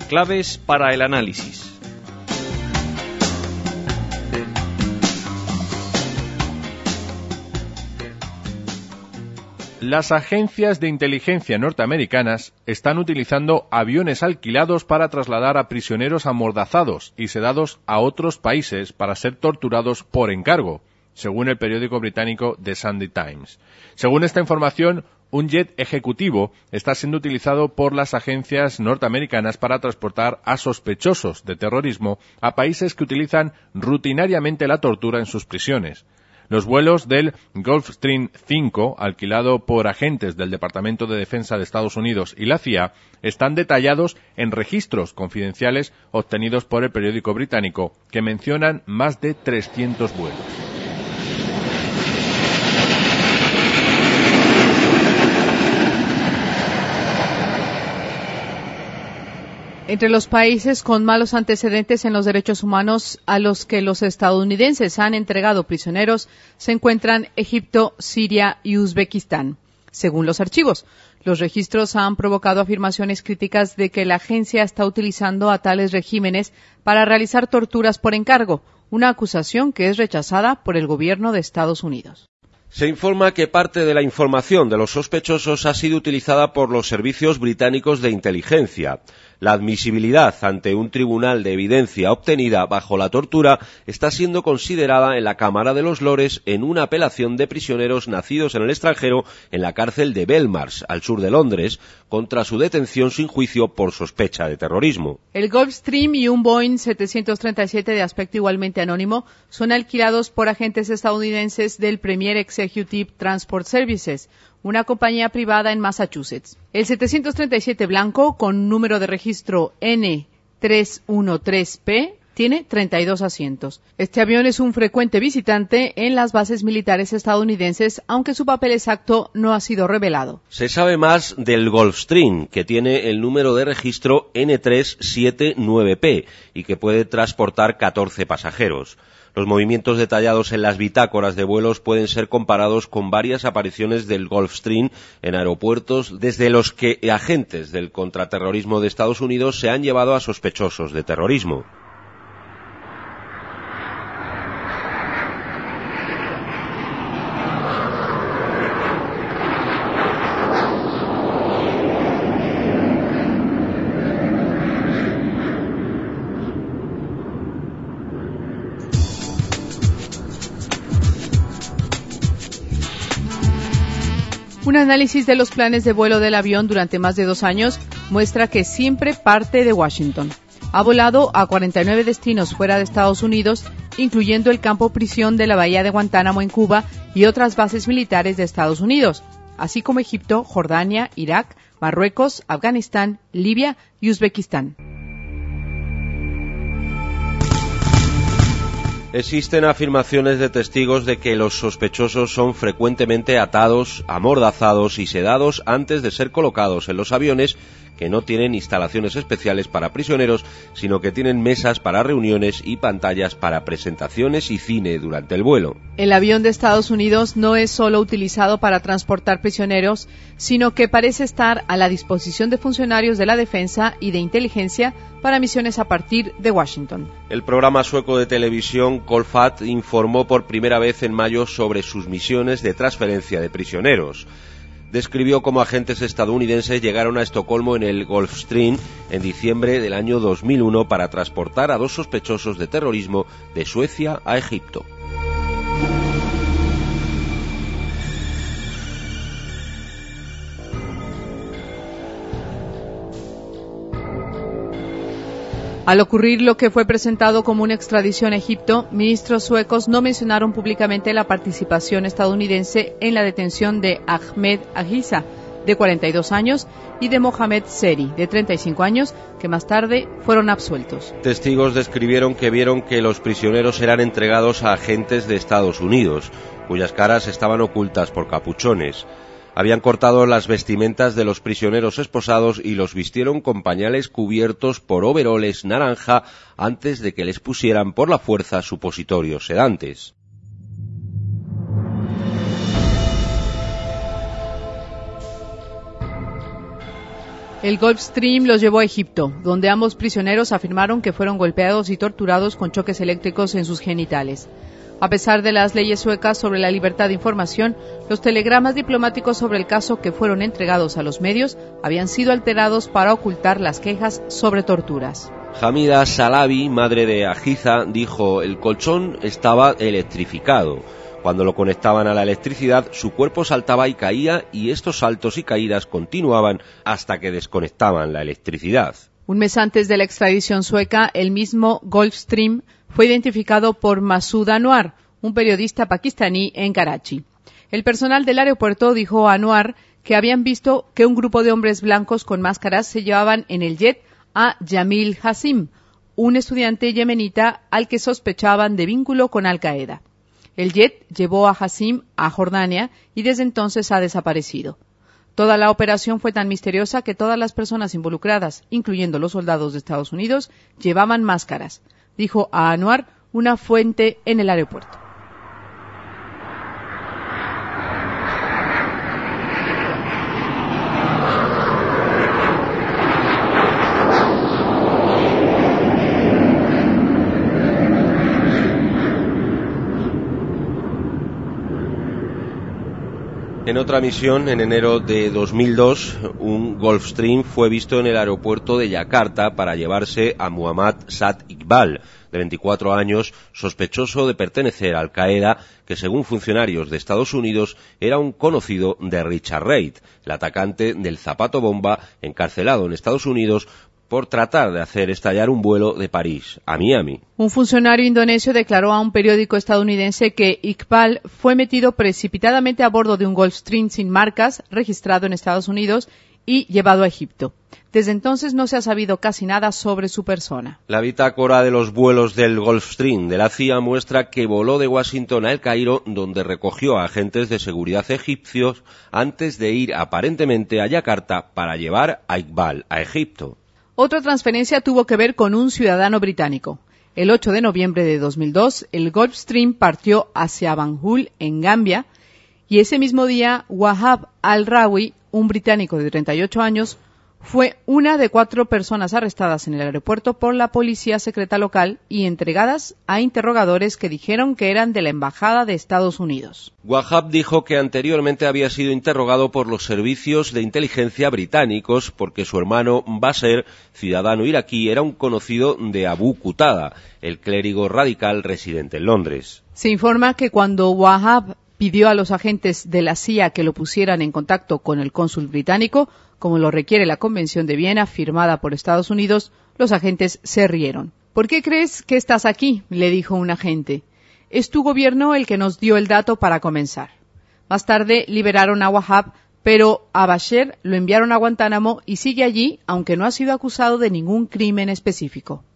Claves para el análisis. Las agencias de inteligencia norteamericanas están utilizando aviones alquilados para trasladar a prisioneros amordazados y sedados a otros países para ser torturados por encargo, según el periódico británico The Sunday Times. Según esta información, un jet ejecutivo está siendo utilizado por las agencias norteamericanas para transportar a sospechosos de terrorismo a países que utilizan rutinariamente la tortura en sus prisiones. Los vuelos del Gulfstream 5, alquilado por agentes del Departamento de Defensa de Estados Unidos y la CIA, están detallados en registros confidenciales obtenidos por el periódico británico, que mencionan más de 300 vuelos. Entre los países con malos antecedentes en los derechos humanos a los que los estadounidenses han entregado prisioneros se encuentran Egipto, Siria y Uzbekistán. Según los archivos, los registros han provocado afirmaciones críticas de que la agencia está utilizando a tales regímenes para realizar torturas por encargo, una acusación que es rechazada por el gobierno de Estados Unidos. Se informa que parte de la información de los sospechosos ha sido utilizada por los servicios británicos de inteligencia. La admisibilidad ante un tribunal de evidencia obtenida bajo la tortura está siendo considerada en la Cámara de los Lores en una apelación de prisioneros nacidos en el extranjero en la cárcel de Belmarsh, al sur de Londres, contra su detención sin juicio por sospecha de terrorismo. El Gulfstream y un Boeing 737 de aspecto igualmente anónimo son alquilados por agentes estadounidenses del Premier Executive Transport Services, una compañía privada en Massachusetts. El 737 blanco, con número de registro N313P, tiene 32 asientos. Este avión es un frecuente visitante en las bases militares estadounidenses, aunque su papel exacto no ha sido revelado. Se sabe más del Gulfstream, que tiene el número de registro N379P y que puede transportar 14 pasajeros. Los movimientos detallados en las bitácoras de vuelos pueden ser comparados con varias apariciones del Gulfstream en aeropuertos desde los que agentes del contraterrorismo de Estados Unidos se han llevado a sospechosos de terrorismo. Un análisis de los planes de vuelo del avión durante más de 2 años muestra que siempre parte de Washington. Ha volado a 49 destinos fuera de Estados Unidos, incluyendo el campo prisión de la Bahía de Guantánamo en Cuba y otras bases militares de Estados Unidos, así como Egipto, Jordania, Irak, Marruecos, Afganistán, Libia y Uzbekistán. Existen afirmaciones de testigos de que los sospechosos son frecuentemente atados, amordazados y sedados antes de ser colocados en los aviones, que no tienen instalaciones especiales para prisioneros, sino que tienen mesas para reuniones y pantallas para presentaciones y cine durante el vuelo. El avión de Estados Unidos no es solo utilizado para transportar prisioneros, sino que parece estar a la disposición de funcionarios de la defensa y de inteligencia para misiones a partir de Washington. El programa sueco de televisión Kolfat informó por primera vez en mayo sobre sus misiones de transferencia de prisioneros. Describió cómo agentes estadounidenses llegaron a Estocolmo en el Gulfstream en diciembre del año 2001 para transportar a 2 sospechosos de terrorismo de Suecia a Egipto. Al ocurrir lo que fue presentado como una extradición a Egipto, ministros suecos no mencionaron públicamente la participación estadounidense en la detención de Ahmed Agiza, de 42 años, y de Mohamed Seri, de 35 años, que más tarde fueron absueltos. Testigos describieron que vieron que los prisioneros eran entregados a agentes de Estados Unidos, cuyas caras estaban ocultas por capuchones. Habían cortado las vestimentas de los prisioneros esposados y los vistieron con pañales cubiertos por overoles naranja antes de que les pusieran por la fuerza supositorios sedantes. El Gulfstream los llevó a Egipto, donde ambos prisioneros afirmaron que fueron golpeados y torturados con choques eléctricos en sus genitales. A pesar de las leyes suecas sobre la libertad de información, los telegramas diplomáticos sobre el caso que fueron entregados a los medios habían sido alterados para ocultar las quejas sobre torturas. Hamida Salabi, madre de Ajiza, dijo: el colchón estaba electrificado. Cuando lo conectaban a la electricidad, su cuerpo saltaba y caía, y estos saltos y caídas continuaban hasta que desconectaban la electricidad. Un mes antes de la extradición sueca, el mismo Gulfstream fue identificado por Masood Anwar, un periodista pakistaní en Karachi. El personal del aeropuerto dijo a Anwar que habían visto que un grupo de hombres blancos con máscaras se llevaban en el jet a Jamil Hassim, un estudiante yemenita al que sospechaban de vínculo con Al-Qaeda. El jet llevó a Hassim a Jordania y desde entonces ha desaparecido. Toda la operación fue tan misteriosa que todas las personas involucradas, incluyendo los soldados de Estados Unidos, llevaban máscaras, dijo a Anwar una fuente en el aeropuerto. En otra misión, en enero de 2002, un Gulfstream fue visto en el aeropuerto de Yakarta para llevarse a Muhammad Saad Iqbal, de 24 años, sospechoso de pertenecer a Al-Qaeda, que según funcionarios de Estados Unidos era un conocido de Richard Reid, el atacante del zapato bomba encarcelado en Estados Unidos por tratar de hacer estallar un vuelo de París a Miami. Un funcionario indonesio declaró a un periódico estadounidense que Iqbal fue metido precipitadamente a bordo de un Gulfstream sin marcas, registrado en Estados Unidos y llevado a Egipto. Desde entonces no se ha sabido casi nada sobre su persona. La bitácora de los vuelos del Gulfstream de la CIA muestra que voló de Washington a El Cairo, donde recogió a agentes de seguridad egipcios antes de ir aparentemente a Yakarta para llevar a Iqbal a Egipto. Otra transferencia tuvo que ver con un ciudadano británico. El 8 de noviembre de 2002, el Gulfstream partió hacia Banjul, en Gambia, y ese mismo día, Wahab al-Rawi, un británico de 38 años, fue una de 4 personas arrestadas en el aeropuerto por la policía secreta local y entregadas a interrogadores que dijeron que eran de la Embajada de Estados Unidos. Wahab dijo que anteriormente había sido interrogado por los servicios de inteligencia británicos porque su hermano Basser, ciudadano iraquí, era un conocido de Abu Qatada, el clérigo radical residente en Londres. Se informa que cuando Wahab pidió a los agentes de la CIA que lo pusieran en contacto con el cónsul británico, como lo requiere la Convención de Viena firmada por Estados Unidos, los agentes se rieron. ¿Por qué crees que estás aquí?, le dijo un agente. Es tu gobierno el que nos dio el dato para comenzar. Más tarde liberaron a Wahab, pero a Basher lo enviaron a Guantánamo y sigue allí, aunque no ha sido acusado de ningún crimen específico.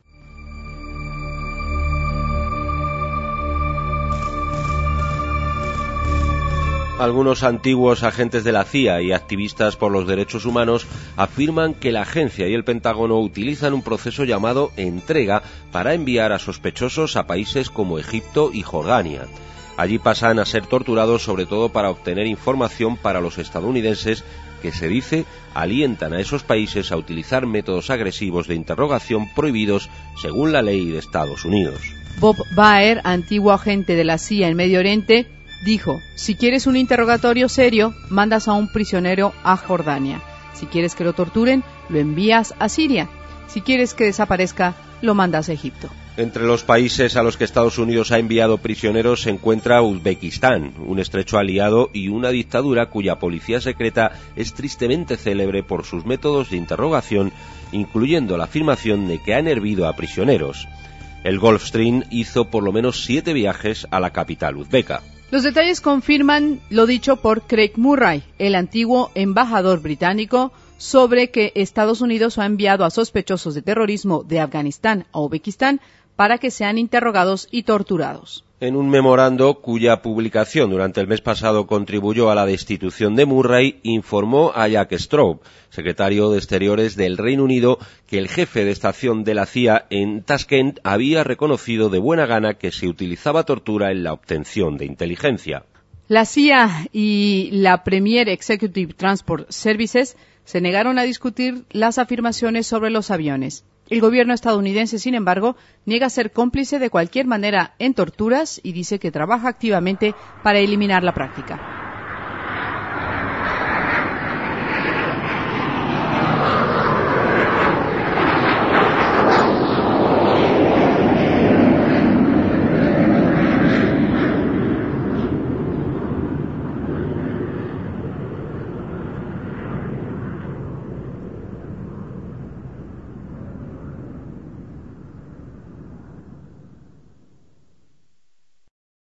Algunos antiguos agentes de la CIA y activistas por los derechos humanos afirman que la agencia y el Pentágono utilizan un proceso llamado entrega para enviar a sospechosos a países como Egipto y Jordania. Allí pasan a ser torturados sobre todo para obtener información para los estadounidenses que, se dice, alientan a esos países a utilizar métodos agresivos de interrogación prohibidos según la ley de Estados Unidos. Bob Baer, antiguo agente de la CIA en Medio Oriente, dijo: si quieres un interrogatorio serio, mandas a un prisionero a Jordania. Si quieres que lo torturen, lo envías a Siria. Si quieres que desaparezca, lo mandas a Egipto. Entre los países a los que Estados Unidos ha enviado prisioneros se encuentra Uzbekistán, un estrecho aliado y una dictadura cuya policía secreta es tristemente célebre por sus métodos de interrogación, incluyendo la afirmación de que han hervido a prisioneros. El Gulfstream hizo por lo menos 7 viajes a la capital uzbeka. Los detalles confirman lo dicho por Craig Murray, el antiguo embajador británico, sobre que Estados Unidos ha enviado a sospechosos de terrorismo de Afganistán a Uzbekistán para que sean interrogados y torturados. En un memorando cuya publicación durante el mes pasado contribuyó a la destitución de Murray, informó a Jack Straub, secretario de Exteriores del Reino Unido, que el jefe de estación de la CIA en Tashkent había reconocido de buena gana que se utilizaba tortura en la obtención de inteligencia. La CIA y la Premier Executive Transport Services se negaron a discutir las afirmaciones sobre los aviones. El gobierno estadounidense, sin embargo, niega ser cómplice de cualquier manera en torturas y dice que trabaja activamente para eliminar la práctica.